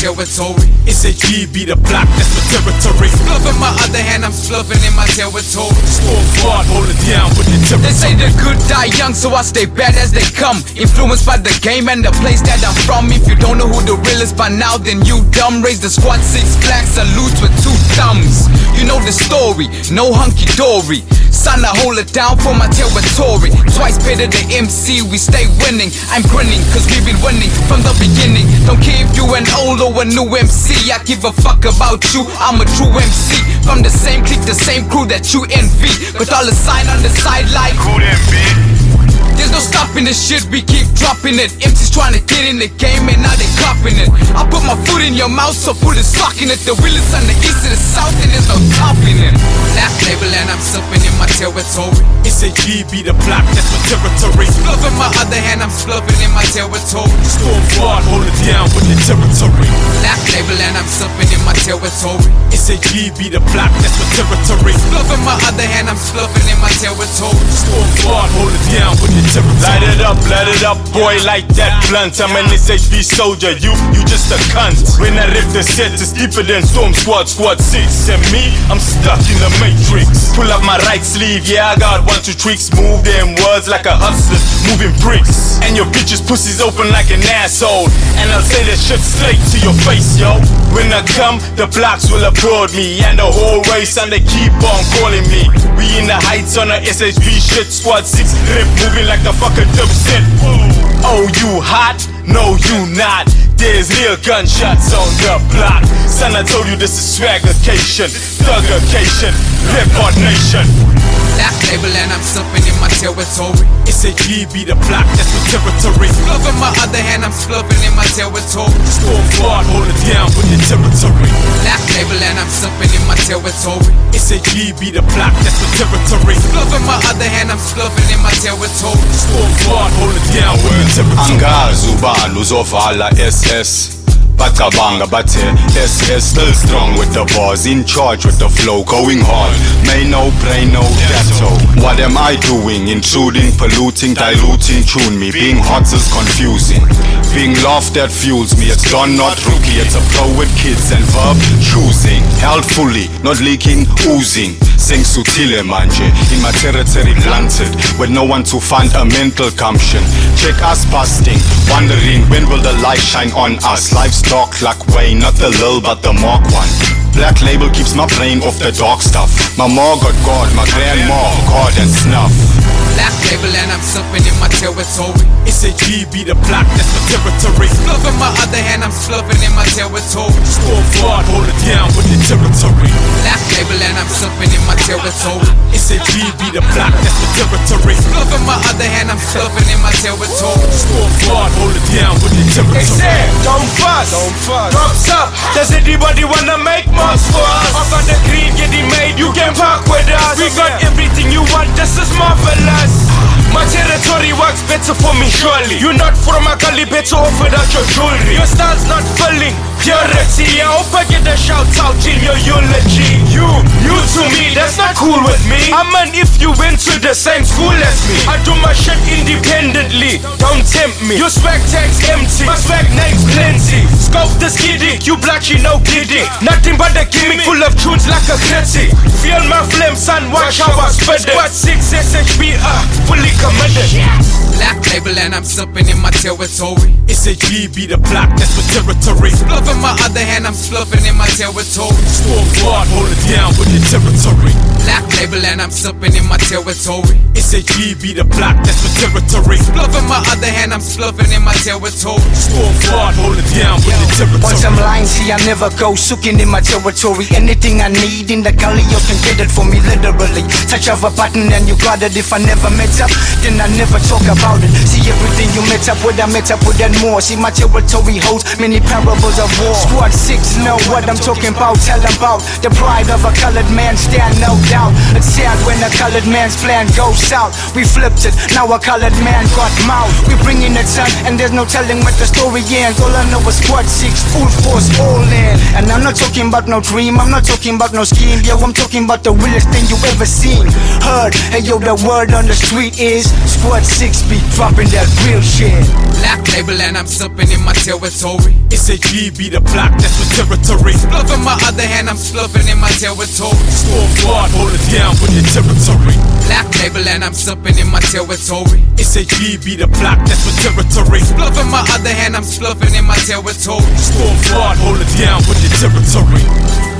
territory. SHV be the block, that's my territory. Spliff in my other hand, I'm spliffing in my territory. Storm squad, hold it down with the territory. They say the good die young, so I stay bad as they come. Influenced by the game and the place that I'm from. If you don't know who the real is by now, then you dumb. Raise the squad, 6 flags, salutes with 2 thumbs. You know the story, no hunky-dory. Son, I hold it down for my territory. Twice better than MC, we stay winning. I'm grinning, cause we've been winning from the beginning. Don't care if you an old or a new MC. I give a fuck about you, I'm a true MC. From the same clique, the same crew that you envy. Got all the sign on the side like Who them be? there's no stopping this shit, we keep dropping it. MC's trying to get in the game and now they copping it. I put my foot in your mouth, so put a sock in it. The wheel is on the east to the south and there's no topping it. Black label and I'm sipping in my territory. SHV be the block, that's my territory. Spliff in my other hand, I'm spliffing in my territory. Storm squad, hold it down with the territory. Black label and I'm sipping in my territory. SHV be the block, that's my territory. Spliff in my other hand, I'm spliffing in my territory. Storm squad, hold it down with the territory. Light it up, boy, like that blunt. I'm an SHV soldier, you just a cunt. When I rip the set, it's deeper than Storm Squad, Squad 6. And me, I'm stuck in the matrix. Pull up my right sleeve, yeah, I got 1, 2 tricks. Move them words like a hustler, moving bricks. And your bitch's pussy's open like an asshole. And I'll say that shit straight to your face, yo. When I come, the blocks will applaud me. And the whole race, and they keep on calling me. We in the heights on a SHV shit, Squad 6. Rip moving like the fucking dipset. Oh, you hot? No, you not. There's real gunshots on the block. Son, I told you this is swaggercation, thuggercation, Rip Hard Nation. Black label and I'm sipping in my territory. SHV be the block, that's my territory. Spliff in my other hand, I'm spliffing in my territory. Storm squad, hold it down with the territory. Black label and I'm sipping in my territory. SHV be the block, that's my territory. Spliff in my other hand, I'm spliffing in my territory. Storm squad, hold it down with the territory. Angazi ubani uzovala SS Bacabanga bathe SS still strong with the bars, in charge with the flow, going hard. May no brain, no ghetto. What am I doing? Intruding, polluting, diluting, tune me. Being hot is confusing. Being laughed at fuels me. It's done, not rookie. It's a pro with kids and verb choosing. Held fully, not leaking, oozing. Sing sutile manje, in my territory blunted, with no one to find a mental gumption. Check us busting, wondering when will the light shine on us. Life's dark like Wayne, not the lil but the Mark one. Black label keeps my brain off the dark stuff. My ma got God, my grandma God and snuff. Black label and I'm sipping in my territory. SHV be the block, that's my territory. Spliff in my other hand, I'm spliffing in my territory. Storm squad, hold it down with the territory. Black label and I'm sipping in my territory. SHV be the block, that's my territory. Spliff in my other hand, I'm spliffing in my territory. Storm squad, hold it down with the territory. They said, don't fuss, drops up. Does anybody wanna make marks for us? Up on the green, getting made, you can park with us. We got everything you want, this is marvelous. My territory works better for me, surely. You're not from a Cali, better off without your jewelry. Your style's not filling purity. I hope I get a shout out in your eulogy. You new to me, that's not cool with me. I mean, if you went to the same school as me, I do my shit independently. Don't tempt me. Your swag tag's empty, my swag name's plenty. Scope the skiddy, you blotchy, no kidding. Nothing but a gimmick full of tunes like a critic. Feel my flame, son, watch how I spit it. What 6 SHB, fully committed. Black label and I'm sipping in my territory. SHV be the block, that's my territory. Spliff in my other hand, I'm spliffing in my territory. Storm squad, hold it down with the territory. Black label and I'm sipping in my territory. SHV be the block, that's my territory. Spliff in my other hand, I'm spliffing in my territory. Storm squad, hold it down with the territory. Bottom line, see I never go sooking in my territory. Anything I need in the gully, you can get it for me literally. Touch of a button and you got it. If I never met up, then I never talk about it. See everything you met up with, I met up with and more. See my territory holds many parables of war. Squad 6 know what I'm talking about. Tell them about the pride of a colored man, stand no doubt. It's sad when a colored man's plan goes south. We flipped it, now a colored man got mouth. We bringing it son, and there's no telling what the story ends. All I know is Squad 6, full force, all in. And I'm not talking about no dream, I'm not talking about no scheme. Yo, I'm talking about the realest thing you ever seen. heard. Hey yo, the word on the street is Squad 6 be dropping that real shit. Black label and I'm supping in my territory. SHB be the block, that's my territory. Spluff in my other hand, I'm spluffing in my territory. Storm Squad, hold it down with the territory. Black label and I'm supping in my territory. SHB be the block, that's my territory. Spluff in my other hand, I'm spluffing in my territory. Storm Squad, hold it down with the territory.